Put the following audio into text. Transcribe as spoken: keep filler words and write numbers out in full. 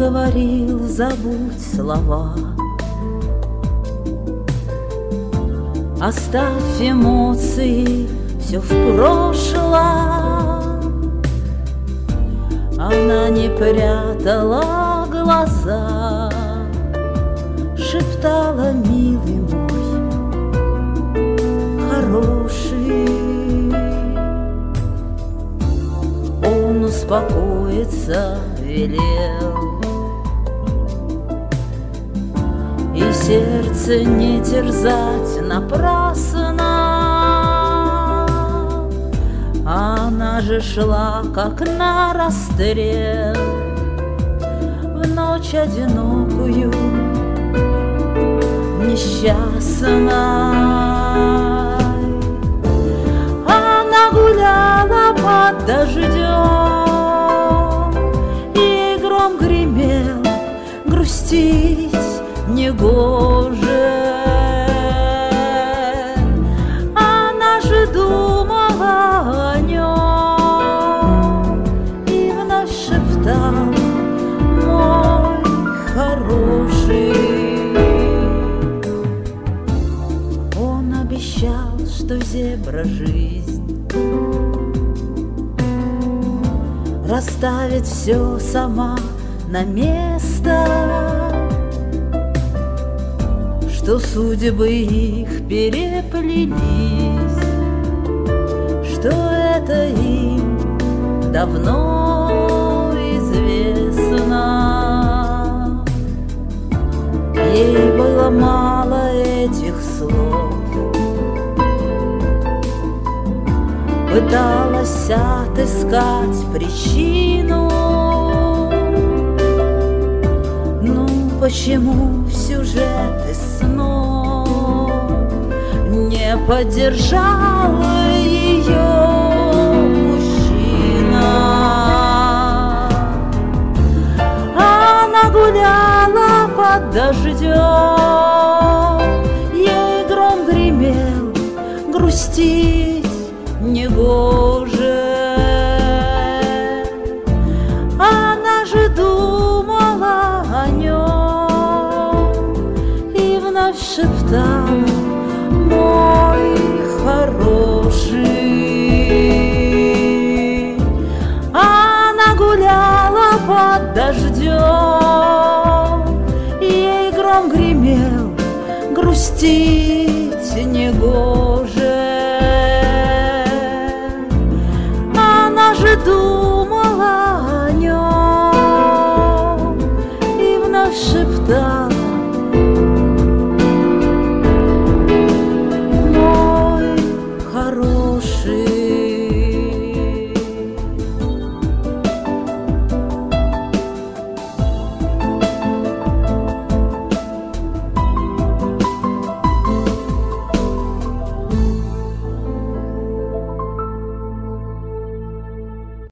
говорил, забудь слова, оставь эмоции, все в прошлом. Она не прятала глаза, шептала: милый мой, хороший. Он успокоиться велел, и сердце не терзать напрасно. Она же шла, как на расстрел, в ночь одинокую, несчастной. Она гуляла под дождем, и гром гремел, грустить негоже. Она же думала о нем и вновь шептала: мой хороший. Он обещал, что зебра жизнь расставит все сама на место, что судьбы их переплелись, что это им давно известно. Ей было мало этих слов, пыталась отыскать причину. Ну, почему в сюжеты снов не поддержал ее мужчина? Она гуляла под дождем, ей гром гремел, грустить негоже. Она же думала о нем и вновь шептала: мой хороший. Она гуляла под дождем, ей гром гремел, грустить